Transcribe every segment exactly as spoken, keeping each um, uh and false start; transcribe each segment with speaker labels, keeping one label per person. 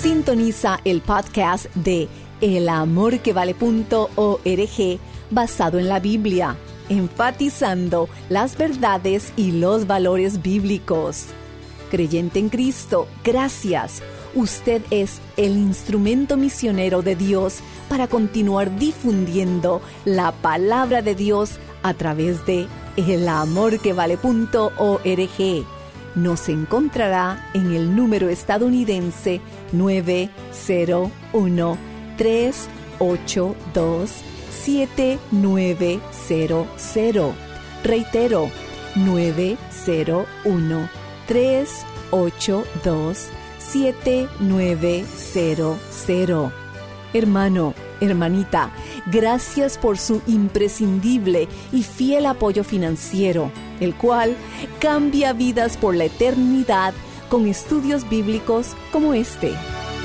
Speaker 1: Sintoniza el podcast de el amor que vale punto org basado en la Biblia, enfatizando las verdades y los valores bíblicos. Creyente en Cristo, gracias. Usted es el instrumento misionero de Dios para continuar difundiendo la palabra de Dios a través de el amor que vale punto org. Nos encontrará en el número estadounidense nueve cero uno, tres ocho dos, siete nueve cero cero. Reitero, nueve cero uno, tres ocho dos, siete nueve cero cero. Hermano, hermanita, gracias por su imprescindible y fiel apoyo financiero, el cual cambia vidas por la eternidad con estudios bíblicos como este.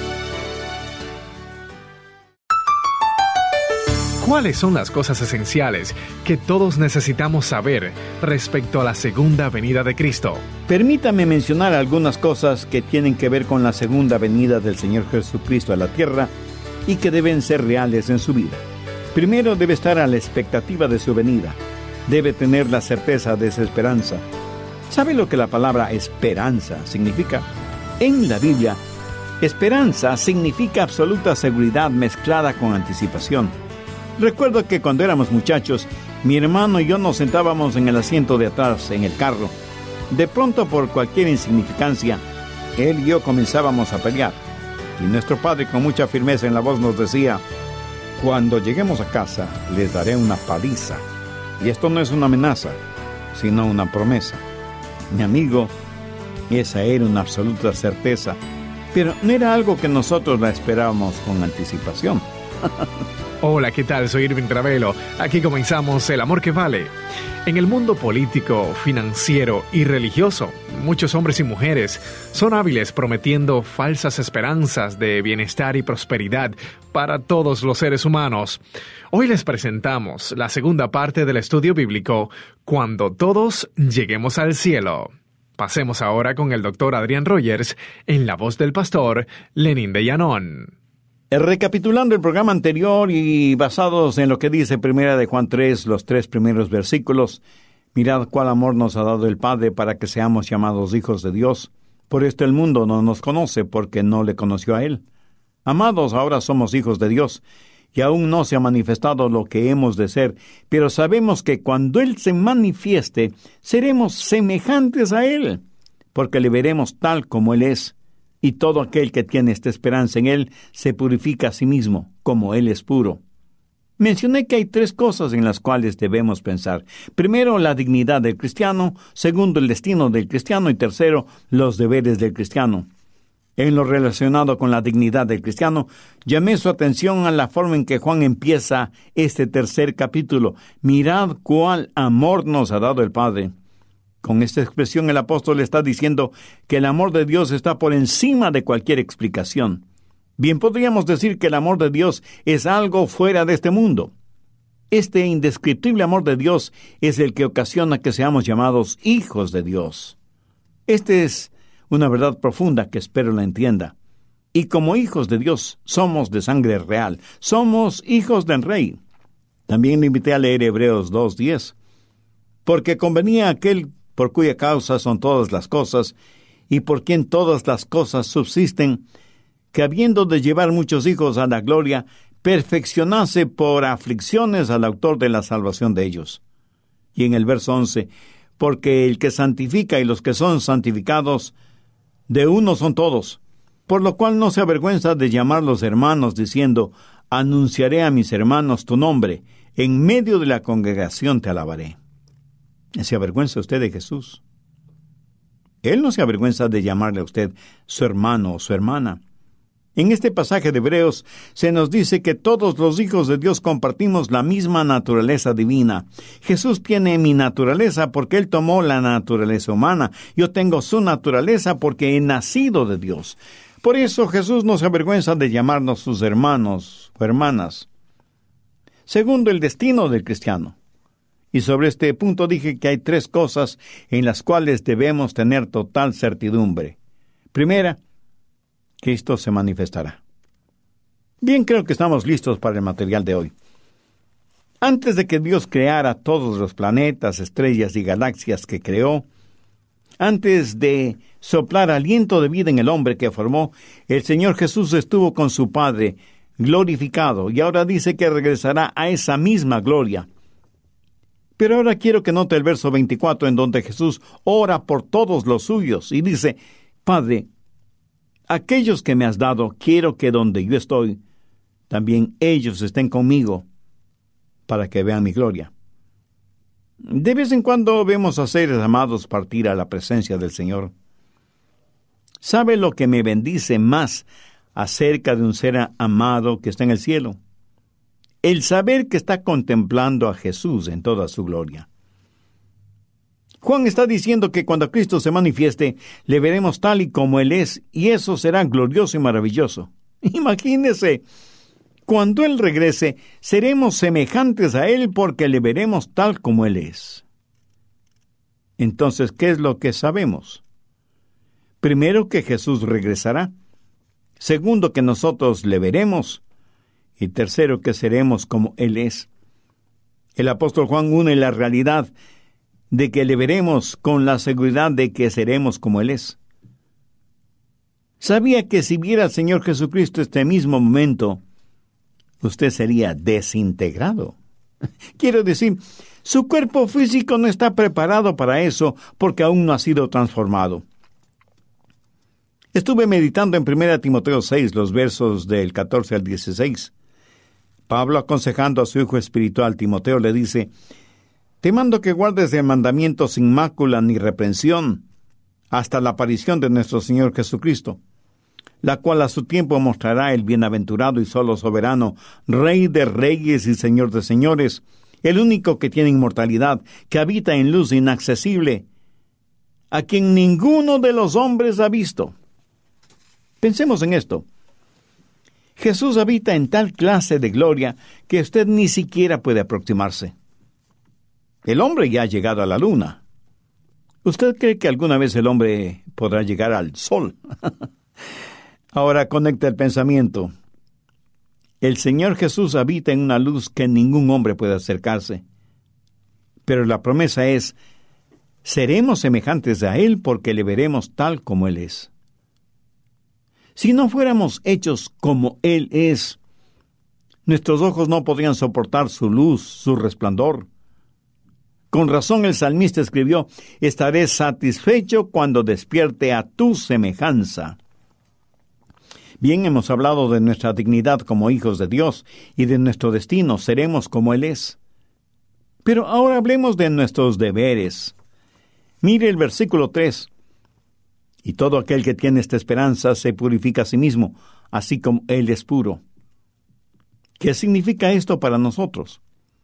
Speaker 2: ¿Cuáles son las cosas esenciales que todos necesitamos saber respecto a la segunda venida de Cristo?
Speaker 3: Permítame mencionar algunas cosas que tienen que ver con la segunda venida del Señor Jesucristo a la tierra y que deben ser reales en su vida. Primero, debe estar a la expectativa de su venida. Debe tener la certeza de esa esperanza. ¿Sabe lo que la palabra esperanza significa? En la Biblia, esperanza significa absoluta seguridad mezclada con anticipación. Recuerdo que cuando éramos muchachos, mi hermano y yo nos sentábamos en el asiento de atrás, en el carro. De pronto, por cualquier insignificancia, él y yo comenzábamos a pelear. Y nuestro padre, con mucha firmeza en la voz, nos decía: cuando lleguemos a casa, les daré una paliza. Y esto no es una amenaza, sino una promesa. Mi amigo, esa era una absoluta certeza, pero no era algo que nosotros la esperábamos con anticipación.
Speaker 2: Hola, ¿qué tal? Soy Irving Travelo. Aquí comenzamos El Amor que Vale. En el mundo político, financiero y religioso, muchos hombres y mujeres son hábiles prometiendo falsas esperanzas de bienestar y prosperidad para todos los seres humanos. Hoy les presentamos la segunda parte del estudio bíblico, Cuando todos lleguemos al cielo. Pasemos ahora con el doctor Adrián Rogers en la voz del pastor Lenín de Llanón.
Speaker 3: Recapitulando el programa anterior y basados en lo que dice Primera de Juan tres, los tres primeros versículos, mirad cuál amor nos ha dado el Padre para que seamos llamados hijos de Dios. Por esto el mundo no nos conoce, porque no le conoció a Él. Amados, ahora somos hijos de Dios, y aún no se ha manifestado lo que hemos de ser, pero sabemos que cuando Él se manifieste, seremos semejantes a Él, porque le veremos tal como Él es. Y todo aquel que tiene esta esperanza en Él se purifica a sí mismo, como Él es puro. Mencioné que hay tres cosas en las cuales debemos pensar. Primero, la dignidad del cristiano. Segundo, el destino del cristiano. Y tercero, los deberes del cristiano. En lo relacionado con la dignidad del cristiano, llamé su atención a la forma en que Juan empieza este tercer capítulo. Mirad cuál amor nos ha dado el Padre. Con esta expresión el apóstol está diciendo que el amor de Dios está por encima de cualquier explicación. Bien, podríamos decir que el amor de Dios es algo fuera de este mundo. Este indescriptible amor de Dios es el que ocasiona que seamos llamados hijos de Dios. Esta es una verdad profunda que espero la entienda. Y como hijos de Dios somos de sangre real, somos hijos del Rey. También le invité a leer Hebreos dos diez. Porque convenía aquel por cuya causa son todas las cosas, y por quien todas las cosas subsisten, que habiendo de llevar muchos hijos a la gloria, perfeccionase por aflicciones al autor de la salvación de ellos. Y en el verso once, porque el que santifica y los que son santificados, de uno son todos, por lo cual no se avergüenza de llamarlos hermanos, diciendo: anunciaré a mis hermanos tu nombre, en medio de la congregación te alabaré. ¿Se avergüenza usted de Jesús? Él no se avergüenza de llamarle a usted su hermano o su hermana. En este pasaje de Hebreos se nos dice que todos los hijos de Dios compartimos la misma naturaleza divina. Jesús tiene mi naturaleza porque Él tomó la naturaleza humana. Yo tengo su naturaleza porque he nacido de Dios. Por eso Jesús no se avergüenza de llamarnos sus hermanos o hermanas. Segundo, el destino del cristiano. Y sobre este punto dije que hay tres cosas en las cuales debemos tener total certidumbre. Primera, Cristo se manifestará. Bien, creo que estamos listos para el material de hoy. Antes de que Dios creara todos los planetas, estrellas y galaxias que creó, antes de soplar aliento de vida en el hombre que formó, el Señor Jesús estuvo con su Padre, glorificado, y ahora dice que regresará a esa misma gloria. Pero ahora quiero que note el verso veinticuatro, en donde Jesús ora por todos los suyos, y dice: Padre, aquellos que me has dado, quiero que donde yo estoy, también ellos estén conmigo, para que vean mi gloria. De vez en cuando vemos a seres amados partir a la presencia del Señor. ¿Sabe lo que me bendice más acerca de un ser amado que está en el cielo? El saber que está contemplando a Jesús en toda su gloria. Juan está diciendo que cuando Cristo se manifieste, le veremos tal y como Él es, y eso será glorioso y maravilloso. Imagínese, cuando Él regrese, seremos semejantes a Él porque le veremos tal como Él es. Entonces, ¿qué es lo que sabemos? Primero, que Jesús regresará. Segundo, que nosotros le veremos. Y tercero, que seremos como Él es. El apóstol Juan une la realidad de que le veremos con la seguridad de que seremos como Él es. ¿Sabía que si viera al Señor Jesucristo este mismo momento, usted sería desintegrado? Quiero decir, su cuerpo físico no está preparado para eso porque aún no ha sido transformado. Estuve meditando en primera Timoteo seis, los versos del catorce al dieciséis. Pablo, aconsejando a su hijo espiritual Timoteo, le dice: Te mando que guardes el mandamiento sin mácula ni reprensión hasta la aparición de nuestro Señor Jesucristo, la cual a su tiempo mostrará el bienaventurado y solo soberano, Rey de reyes y Señor de señores, el único que tiene inmortalidad, que habita en luz inaccesible, a quien ninguno de los hombres ha visto. Pensemos en esto. Jesús habita en tal clase de gloria que usted ni siquiera puede aproximarse. El hombre ya ha llegado a la luna. ¿Usted cree que alguna vez el hombre podrá llegar al sol? Ahora conecta el pensamiento. El Señor Jesús habita en una luz que ningún hombre puede acercarse. Pero la promesa es: seremos semejantes a Él porque le veremos tal como Él es. Si no fuéramos hechos como Él es, nuestros ojos no podrían soportar su luz, su resplandor. Con razón el salmista escribió: estaré satisfecho cuando despierte a tu semejanza. Bien, hemos hablado de nuestra dignidad como hijos de Dios y de nuestro destino, seremos como Él es. Pero ahora hablemos de nuestros deberes. Mire el versículo tres. Y todo aquel que tiene esta esperanza se purifica a sí mismo, así como Él es puro. ¿Qué significa esto para nosotros?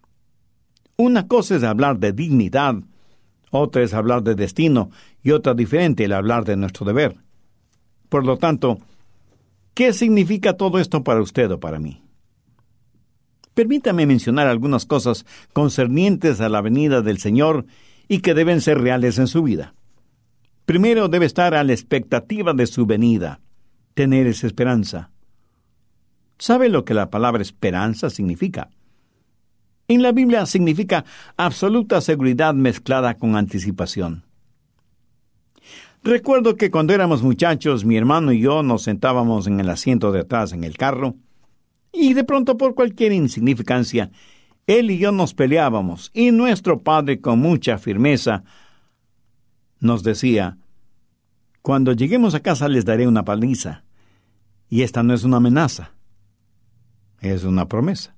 Speaker 3: Una cosa es hablar de dignidad, otra es hablar de destino, y otra diferente el hablar de nuestro deber. Por lo tanto, ¿qué significa todo esto para usted o para mí? Permítame mencionar algunas cosas concernientes a la venida del Señor y que deben ser reales en su vida. Primero, debe estar a la expectativa de su venida, tener esa esperanza. ¿Sabe lo que la palabra esperanza significa? En la Biblia significa absoluta seguridad mezclada con anticipación. Recuerdo que cuando éramos muchachos, mi hermano y yo nos sentábamos en el asiento de atrás en el carro, y de pronto, por cualquier insignificancia, él y yo nos peleábamos, y nuestro padre, con mucha firmeza, nos decía: cuando lleguemos a casa les daré una paliza. Y esta no es una amenaza, es una promesa.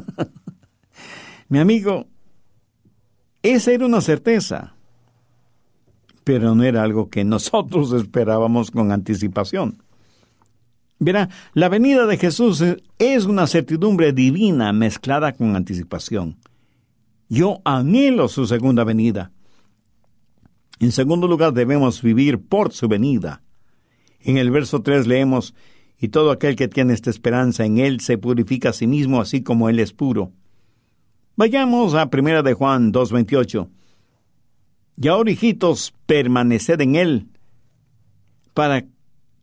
Speaker 3: Mi amigo, esa era una certeza, pero no era algo que nosotros esperábamos con anticipación. Verá, la venida de Jesús es una certidumbre divina mezclada con anticipación. Yo anhelo su segunda venida. En segundo lugar, debemos vivir por su venida. En el verso tres leemos: y todo aquel que tiene esta esperanza en Él se purifica a sí mismo, así como Él es puro. Vayamos a primera de Juan dos veintiocho. Y ahora, hijitos, permaneced en Él, para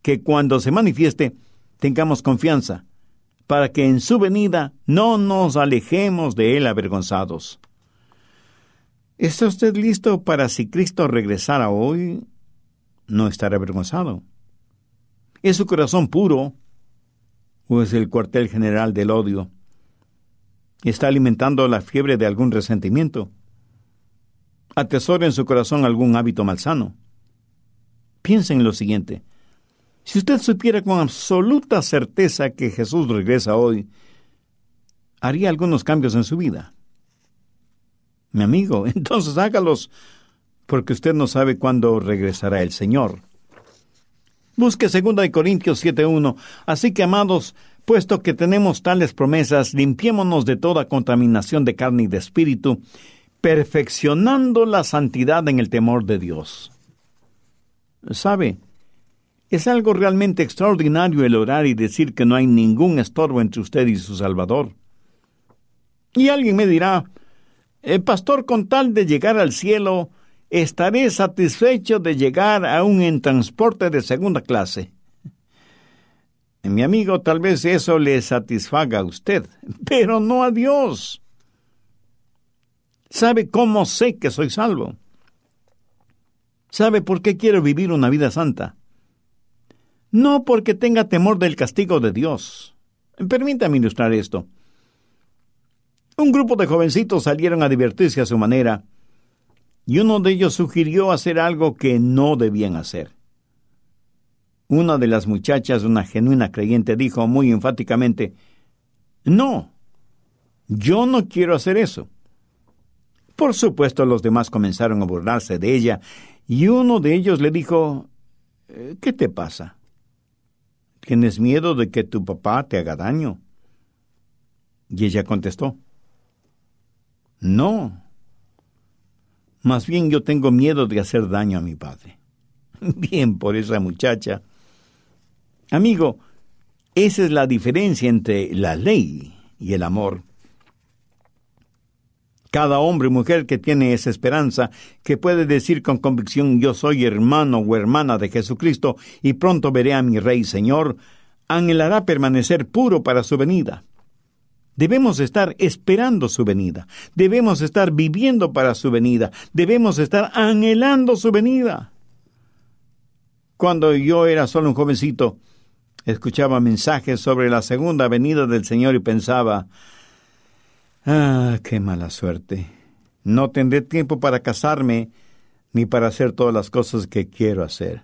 Speaker 3: que cuando se manifieste tengamos confianza, para que en su venida no nos alejemos de Él avergonzados. ¿Está usted listo para, si Cristo regresara hoy, no estar avergonzado? ¿Es su corazón puro o es el cuartel general del odio? ¿Está alimentando la fiebre de algún resentimiento? ¿Atesora en su corazón algún hábito malsano? Piensa en lo siguiente. Si usted supiera con absoluta certeza que Jesús regresa hoy, ¿haría algunos cambios en su vida? Mi amigo, entonces hágalos, porque usted no sabe cuándo regresará el Señor. Busque segunda de Corintios siete uno. Así que, amados, puesto que tenemos tales promesas, limpiémonos de toda contaminación de carne y de espíritu, perfeccionando la santidad en el temor de Dios. ¿Sabe? Es algo realmente extraordinario el orar y decir que no hay ningún estorbo entre usted y su Salvador. Y alguien me dirá, eh, pastor, con tal de llegar al cielo, estaré satisfecho de llegar aún en transporte de segunda clase. Mi amigo, tal vez eso le satisfaga a usted, pero no a Dios. ¿Sabe cómo sé que soy salvo? ¿Sabe por qué quiero vivir una vida santa? No porque tenga temor del castigo de Dios. Permítame ilustrar esto. Un grupo de jovencitos salieron a divertirse a su manera, y uno de ellos sugirió hacer algo que no debían hacer. Una de las muchachas, una genuina creyente, dijo muy enfáticamente, «No, yo no quiero hacer eso». Por supuesto, los demás comenzaron a burlarse de ella, y uno de ellos le dijo, «¿Qué te pasa? ¿Tienes miedo de que tu papá te haga daño?». Y ella contestó, «No, más bien yo tengo miedo de hacer daño a mi padre». Bien por esa muchacha. Amigo, esa es la diferencia entre la ley y el amor. Cada hombre y mujer que tiene esa esperanza, que puede decir con convicción, yo soy hermano o hermana de Jesucristo y pronto veré a mi Rey Señor, anhelará permanecer puro para su venida. Debemos estar esperando su venida. Debemos estar viviendo para su venida. Debemos estar anhelando su venida. Cuando yo era solo un jovencito, escuchaba mensajes sobre la segunda venida del Señor y pensaba, ah, qué mala suerte. No tendré tiempo para casarme ni para hacer todas las cosas que quiero hacer.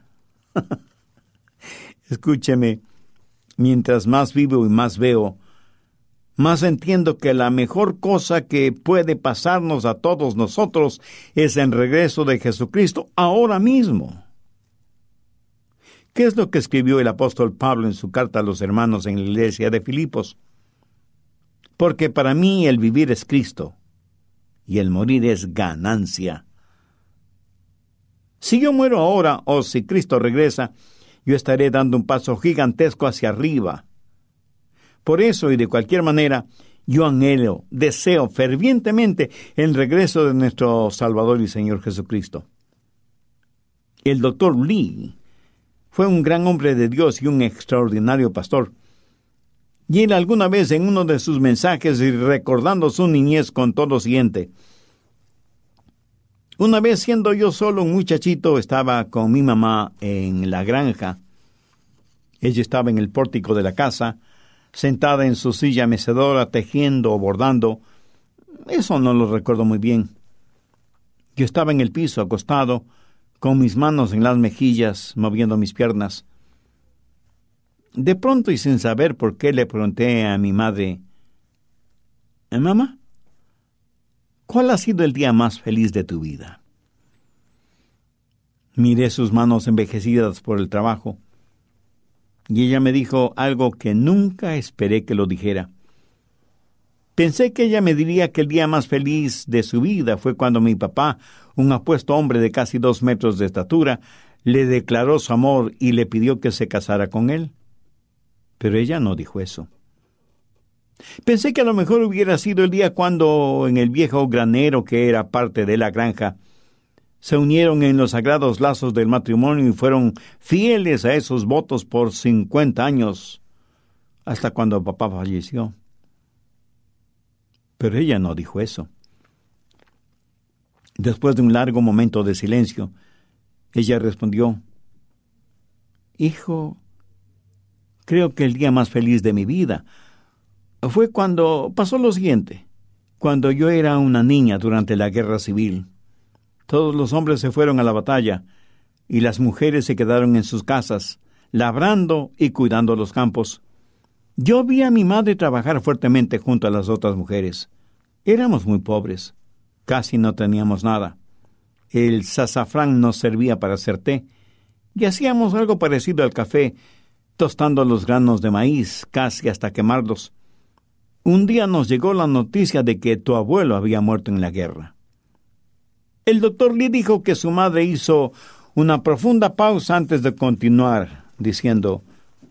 Speaker 3: Escúcheme, mientras más vivo y más veo, más entiendo que la mejor cosa que puede pasarnos a todos nosotros es el regreso de Jesucristo ahora mismo. ¿Qué es lo que escribió el apóstol Pablo en su carta a los hermanos en la iglesia de Filipos? Porque para mí el vivir es Cristo, y el morir es ganancia. Si yo muero ahora, o si Cristo regresa, yo estaré dando un paso gigantesco hacia arriba. Por eso, y de cualquier manera, yo anhelo, deseo fervientemente el regreso de nuestro Salvador y Señor Jesucristo. El doctor Lee fue un gran hombre de Dios y un extraordinario pastor. Y él alguna vez en uno de sus mensajes, y recordando su niñez, contó lo siguiente. Una vez, siendo yo solo un muchachito, estaba con mi mamá en la granja. Ella estaba en el pórtico de la casa, sentada en su silla mecedora, tejiendo o bordando. Eso no lo recuerdo muy bien. Yo estaba en el piso, acostado, con mis manos en las mejillas, moviendo mis piernas. De pronto y sin saber por qué, le pregunté a mi madre, «Mamá, ¿cuál ha sido el día más feliz de tu vida?». Miré sus manos envejecidas por el trabajo, y ella me dijo algo que nunca esperé que lo dijera. Pensé que ella me diría que el día más feliz de su vida fue cuando mi papá, un apuesto hombre de casi dos metros de estatura, le declaró su amor y le pidió que se casara con él. Pero ella no dijo eso. Pensé que a lo mejor hubiera sido el día cuando, en el viejo granero que era parte de la granja, se unieron en los sagrados lazos del matrimonio y fueron fieles a esos votos por cincuenta años, hasta cuando papá falleció. Pero ella no dijo eso. Después de un largo momento de silencio, ella respondió: Hijo, creo que el día más feliz de mi vida fue cuando pasó lo siguiente. Cuando yo era una niña durante la guerra civil, todos los hombres se fueron a la batalla y las mujeres se quedaron en sus casas, labrando y cuidando los campos. Yo vi a mi madre trabajar fuertemente junto a las otras mujeres. Éramos muy pobres, casi no teníamos nada. El sazafrán nos servía para hacer té, y hacíamos algo parecido al café, tostando los granos de maíz casi hasta quemarlos. Un día nos llegó la noticia de que tu abuelo había muerto en la guerra. El doctor Lee dijo que su madre hizo una profunda pausa antes de continuar, diciendo: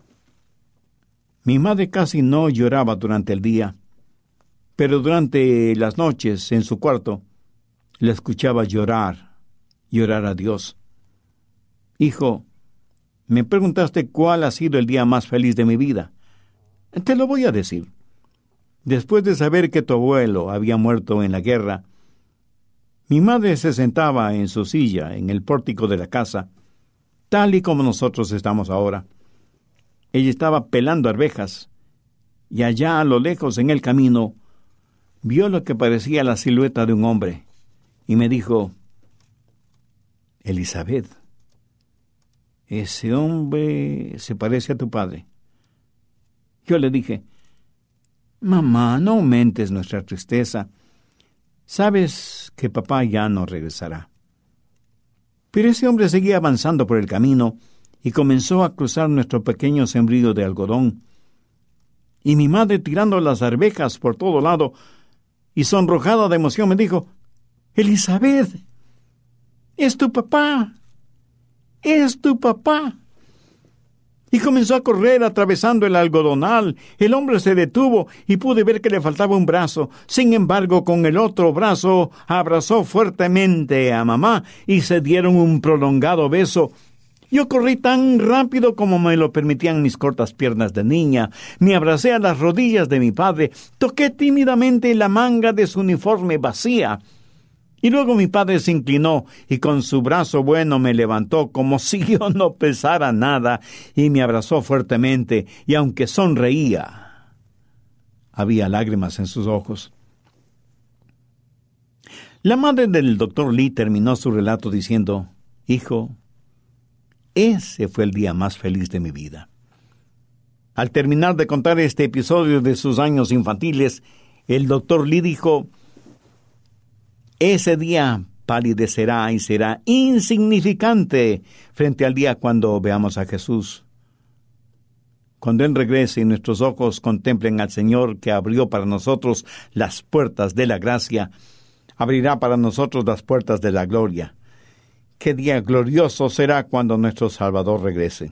Speaker 3: Mi madre casi no lloraba durante el día, pero durante las noches en su cuarto la escuchaba llorar, llorar a Dios. Hijo, me preguntaste cuál ha sido el día más feliz de mi vida. Te lo voy a decir. Después de saber que tu abuelo había muerto en la guerra, mi madre se sentaba en su silla en el pórtico de la casa, tal y como nosotros estamos ahora. Ella estaba pelando arvejas, y allá a lo lejos en el camino vio lo que parecía la silueta de un hombre, y me dijo: Elizabeth, ese hombre se parece a tu padre. Yo le dije: Mamá, no aumentes nuestra tristeza. Sabes que papá ya no regresará. Pero ese hombre seguía avanzando por el camino y comenzó a cruzar nuestro pequeño sembrío de algodón. Y mi madre, tirando las arvejas por todo lado y sonrojada de emoción, me dijo: Elizabeth, es tu papá, es tu papá. Y comenzó a correr atravesando el algodonal. El hombre se detuvo y pude ver que le faltaba un brazo. Sin embargo, con el otro brazo abrazó fuertemente a mamá y se dieron un prolongado beso. Yo corrí tan rápido como me lo permitían mis cortas piernas de niña. Me abracé a las rodillas de mi padre. Toqué tímidamente la manga de su uniforme vacía. Y luego mi padre se inclinó y con su brazo bueno me levantó como si yo no pesara nada y me abrazó fuertemente, y aunque sonreía, había lágrimas en sus ojos. La madre del doctor Lee terminó su relato diciendo: Hijo, ese fue el día más feliz de mi vida. Al terminar de contar este episodio de sus años infantiles, el doctor Lee dijo: Ese día palidecerá y será insignificante frente al día cuando veamos a Jesús. Cuando Él regrese y nuestros ojos contemplen al Señor que abrió para nosotros las puertas de la gracia, abrirá para nosotros las puertas de la gloria. Qué día glorioso será cuando nuestro Salvador regrese.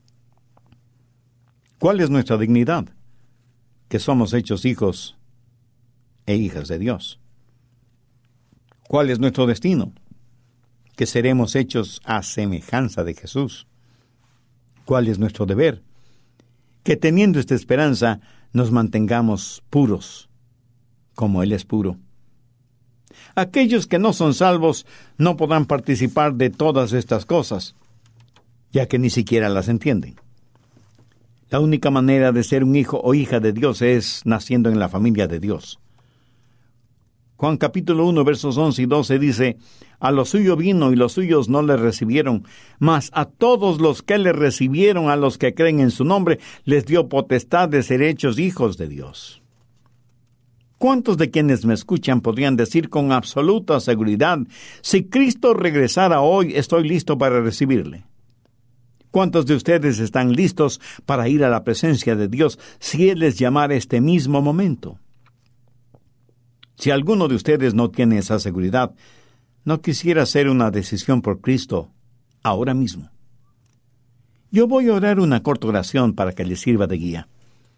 Speaker 3: ¿Cuál es nuestra dignidad? Que somos hechos hijos e hijas de Dios. ¿Cuál es nuestro destino? Que seremos hechos a semejanza de Jesús. ¿Cuál es nuestro deber? Que teniendo esta esperanza nos mantengamos puros, como Él es puro. Aquellos que no son salvos no podrán participar de todas estas cosas, ya que ni siquiera las entienden. La única manera de ser un hijo o hija de Dios es naciendo en la familia de Dios. Juan capítulo uno, versos once y doce dice: A lo suyo vino y los suyos no le recibieron, mas a todos los que le recibieron, a los que creen en su nombre, les dio potestad de ser hechos hijos de Dios. ¿Cuántos de quienes me escuchan podrían decir con absoluta seguridad: si Cristo regresara hoy, estoy listo para recibirle? ¿Cuántos de ustedes están listos para ir a la presencia de Dios si Él les llamara este mismo momento? Si alguno de ustedes no tiene esa seguridad, no quisiera hacer una decisión por Cristo ahora mismo. Yo voy a orar una corta oración para que les sirva de guía.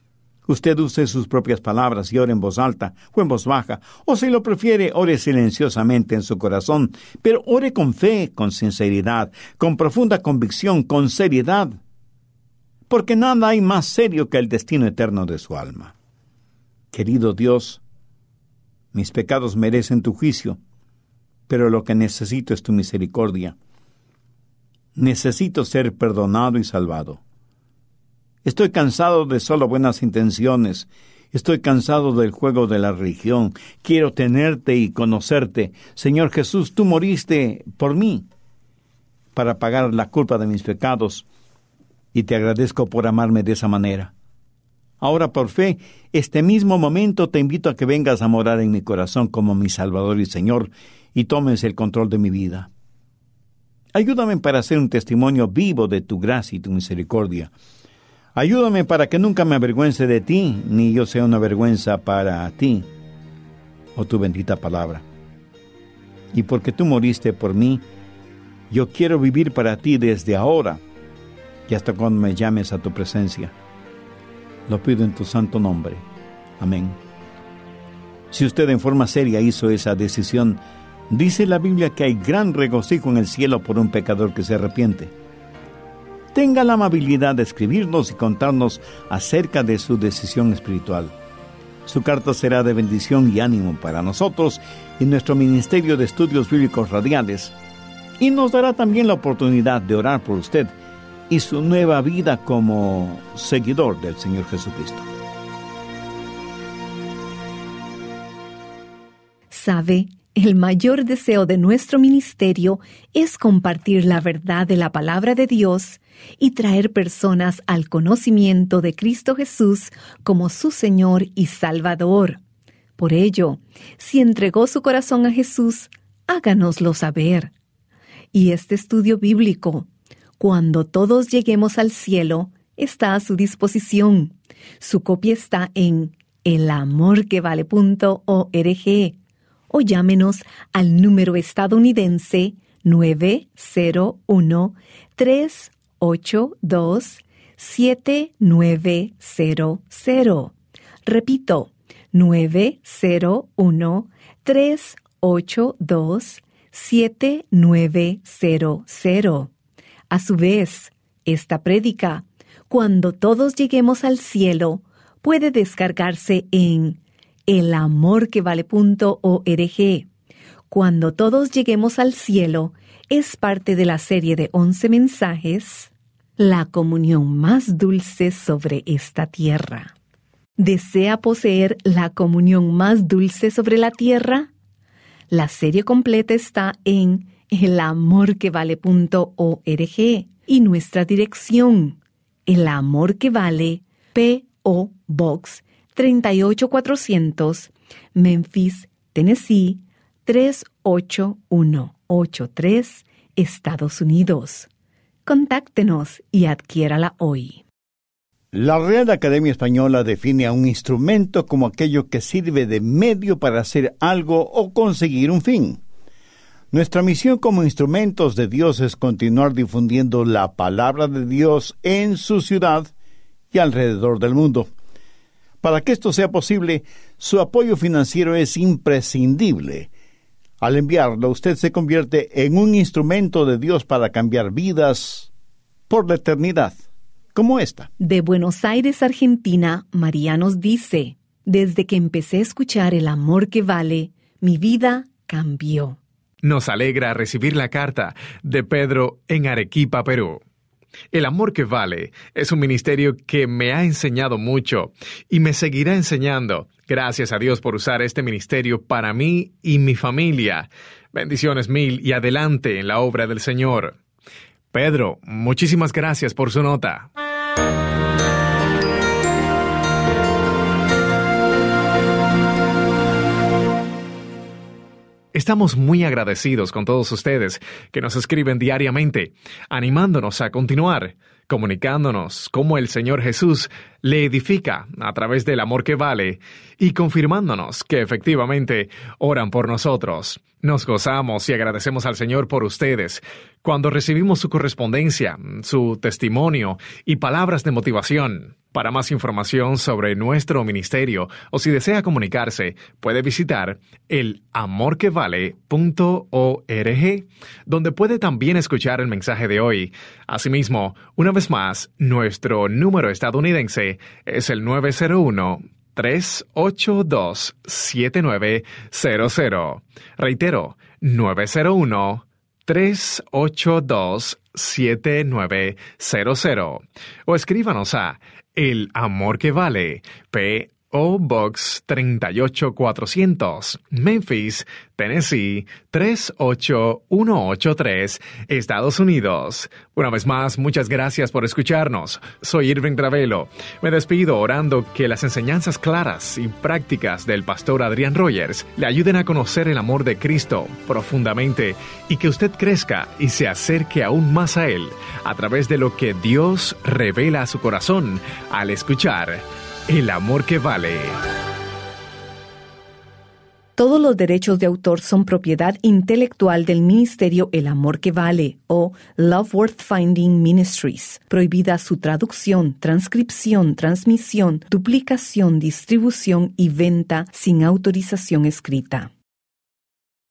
Speaker 3: Usted use sus propias palabras y ore en voz alta o en voz baja, o si lo prefiere, ore silenciosamente en su corazón, pero ore con fe, con sinceridad, con profunda convicción, con seriedad, porque nada hay más serio que el destino eterno de su alma. Querido Dios, mis pecados merecen tu juicio, pero lo que necesito es tu misericordia. Necesito ser perdonado y salvado. Estoy cansado de solo buenas intenciones. Estoy cansado del juego de la religión. Quiero tenerte y conocerte. Señor Jesús, tú moriste por mí para pagar la culpa de mis pecados, y te agradezco por amarme de esa manera. Ahora, por fe, este mismo momento te invito a que vengas a morar en mi corazón como mi Salvador y Señor, y tomes el control de mi vida. Ayúdame para ser un testimonio vivo de tu gracia y tu misericordia. Ayúdame para que nunca me avergüence de ti, ni yo sea una vergüenza para ti, o tu bendita palabra. Y porque tú moriste por mí, yo quiero vivir para ti desde ahora y hasta cuando me llames a tu presencia. Lo pido en tu santo nombre. Amén. Si usted en forma seria hizo esa decisión, dice la Biblia que hay gran regocijo en el cielo por un pecador que se arrepiente. Tenga la amabilidad de escribirnos y contarnos acerca de su decisión espiritual. Su carta será de bendición y ánimo para nosotros y nuestro Ministerio de Estudios Bíblicos Radiales, y nos dará también la oportunidad de orar por usted y su nueva vida como seguidor del Señor Jesucristo.
Speaker 1: ¿Sabe? El mayor deseo de nuestro ministerio es compartir la verdad de la palabra de Dios y traer personas al conocimiento de Cristo Jesús como su Señor y Salvador. Por ello, si entregó su corazón a Jesús, háganoslo saber. Y este estudio bíblico, Cuando todos lleguemos al cielo, está a su disposición. Su copia está en el amor que vale punto org. O llámenos al número estadounidense nueve cero uno, tres ocho dos, siete nueve cero cero. Repito, nueve cero uno, tres ocho dos, siete nueve cero cero. A su vez, esta prédica, Cuando todos lleguemos al cielo, puede descargarse en el amor que vale punto org. Cuando todos lleguemos al cielo es parte de la serie de once mensajes, La comunión más dulce sobre esta tierra. ¿Desea poseer la comunión más dulce sobre la tierra? La serie completa está en el amor que vale punto org y nuestra dirección, El Amor que Vale, P O Box treinta y ocho cuatrocientos, Memphis, Tennessee, tres ocho uno ocho tres, Estados Unidos. Contáctenos y adquiérala hoy.
Speaker 3: La Real Academia Española define a un instrumento como aquello que sirve de medio para hacer algo o conseguir un fin. Nuestra misión como instrumentos de Dios es continuar difundiendo la palabra de Dios en su ciudad y alrededor del mundo. Para que esto sea posible, su apoyo financiero es imprescindible. Al enviarlo, usted se convierte en un instrumento de Dios para cambiar vidas por la eternidad, como esta.
Speaker 1: De Buenos Aires, Argentina, María nos dice: desde que empecé a escuchar El Amor que Vale, mi vida cambió.
Speaker 2: Nos alegra recibir la carta de Pedro en Arequipa, Perú. El Amor que Vale es un ministerio que me ha enseñado mucho y me seguirá enseñando. Gracias a Dios por usar este ministerio para mí y mi familia. Bendiciones mil y adelante en la obra del Señor. Pedro, muchísimas gracias por su nota. Estamos muy agradecidos con todos ustedes que nos escriben diariamente, animándonos a continuar. comunicándonos cómo el Señor Jesús le edifica a través del amor que vale y confirmándonos que efectivamente oran por nosotros. Nos gozamos y agradecemos al Señor por ustedes cuando recibimos su correspondencia, su testimonio y palabras de motivación. Para más información sobre nuestro ministerio o si desea comunicarse, puede visitar el amor que vale punto org, donde puede también escuchar el mensaje de hoy. Asimismo, una vez más, nuestro número estadounidense es el nueve cero uno, tres ocho dos, siete nueve cero cero. Reitero, nueve cero uno, tres ocho dos, siete nueve cero cero. O escríbanos a El Amor que Vale, P O Box treinta y ocho cuatrocientos, Memphis, Tennessee tres ocho uno ocho tres, Estados Unidos. Una vez más, muchas gracias por escucharnos. Soy Irving Travelo. Me despido orando que las enseñanzas claras y prácticas del pastor Adrián Rogers le ayuden a conocer el amor de Cristo profundamente y que usted crezca y se acerque aún más a Él a través de lo que Dios revela a su corazón al escuchar El Amor que Vale.
Speaker 1: Todos los derechos de autor son propiedad intelectual del ministerio El Amor que Vale o Love Worth Finding Ministries. Prohibida su traducción, transcripción, transmisión, duplicación, distribución y venta sin autorización escrita.